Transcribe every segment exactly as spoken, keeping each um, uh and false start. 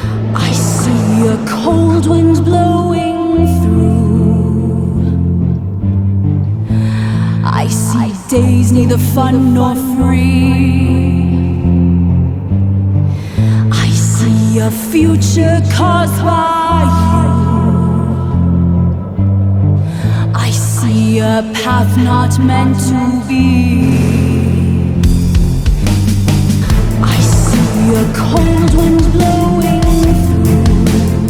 I see a cold wind blowing through. I see days neither fun nor free. I see a future caused by you. I see a path not meant to be. I see a cold wind blowing through.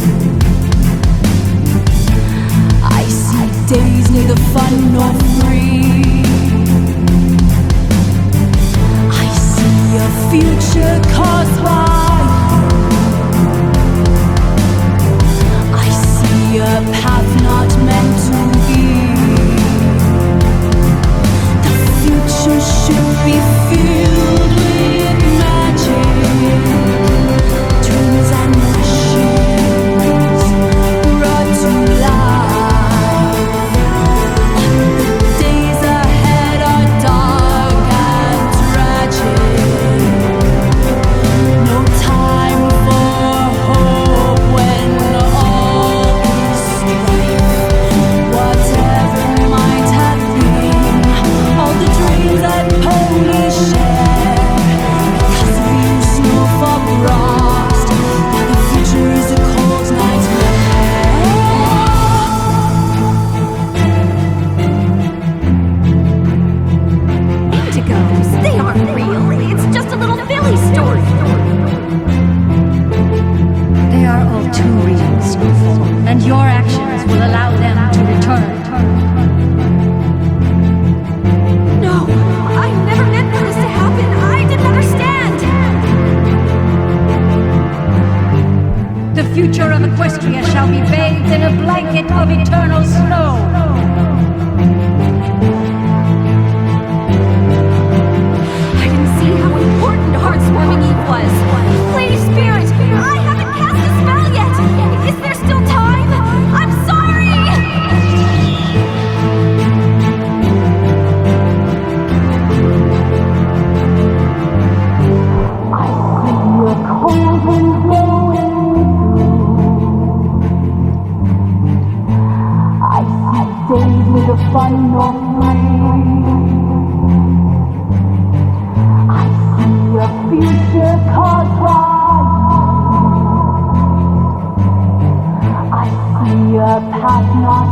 I see days neither fun nor free. I see a future caused by you. I see a path not meant to be. The future should be filled with magic, dreams and wishes brought to life. The days ahead are dark and tragic. No time for hope when all is strife. Whatever might have been, all the dreams that ponies share, because of you, snowfall frost. Now the future is a cold nightmare. Indigos, they aren't real. It's just a little Philly story. They are all too real, Snowfall, and your actions will allow them to return. No, I never meant for this to happen. I didn't understand. The future of Equestria shall be bathed in a blanket of eternal snow. I didn't see how important Heartswarming Eve was. Lady Spirit, I haven't cast a spell yet. Is there still time? I'm sorry. I see a cold wind blowing through. I see days neither fun nor free. I see a future caused by you. I see a path not